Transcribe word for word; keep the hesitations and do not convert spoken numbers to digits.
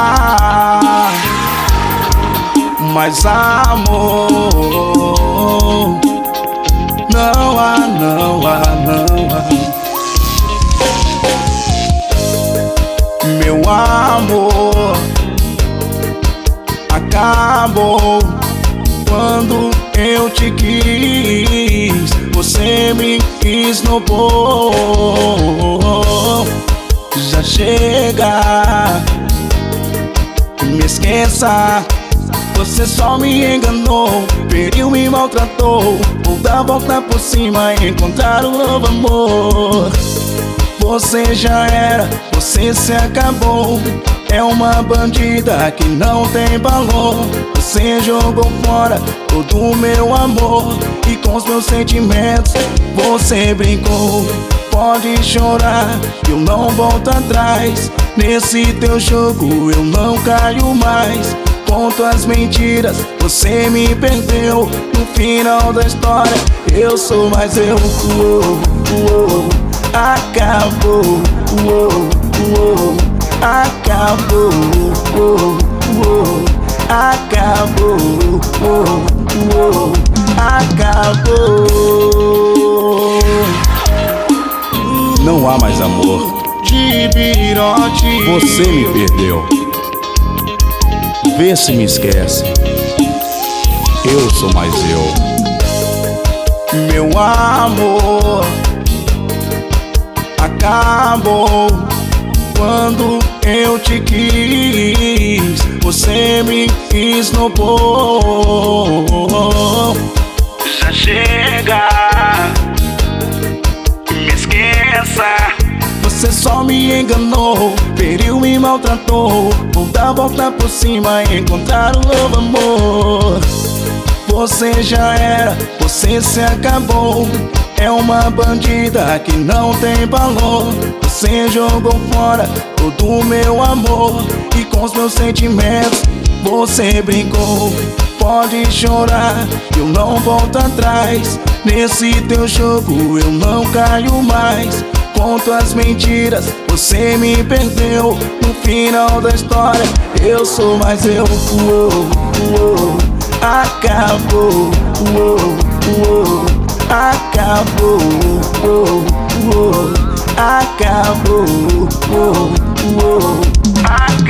há mais amor. Não há, não há, não há. Meu amor acabou quando eu te quis. Você me esnobou. Já chega, me esqueça. Você só me enganou, feriu, me maltratou. Vou dar a volta por cima e encontrar um novo amor. Você já era, você se acabou. É uma bandida que não tem valor. Você jogou fora todo o meu amor e com os meus sentimentos você brincou. Pode chorar, eu não volto atrás. Nesse teu jogo eu não caio mais. Conto as mentiras, você me perdeu. No final da história eu sou mais eu. Uou, uou, acabou. Uou, uou, acabou. Uou, uou, acabou. Uou, uou, acabou. Não há mais amor. De virote Você me perdeu. Vê se me esquece. Eu sou mais eu. Meu amor acabou quando eu te quis. Você me esnobou. Já chega, me esqueça. Você só me enganou, feriu, me maltratou. Vou dar a volta por cima e encontrar um novo amor. Você já era, você se acabou. É uma bandida que não tem valor. Você jogou fora todo o meu amor e com os meus sentimentos você brincou. Pode chorar, eu não volto atrás. Nesse teu jogo eu não caio mais. Conto as mentiras, você me perdeu. No final da história eu sou mais eu. Uou, uou, acabou. Uou, uou, acabou. Uou, uou, acabou. Uou, uou, acabou.